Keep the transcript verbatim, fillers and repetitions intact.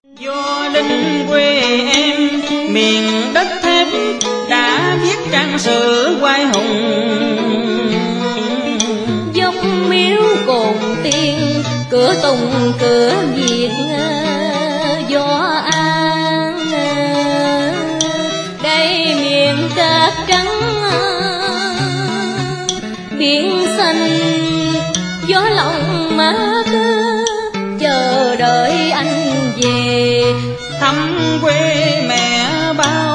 Do linh quê em miền đất thép đã viết trang sử oai hùng, dốc miếu cồn tiên cửa Tùng cửa Việt Võ An. Đây miền cát trắng biển xanh, gió lòng mát chờ đợi anh về thăm quê mẹ bao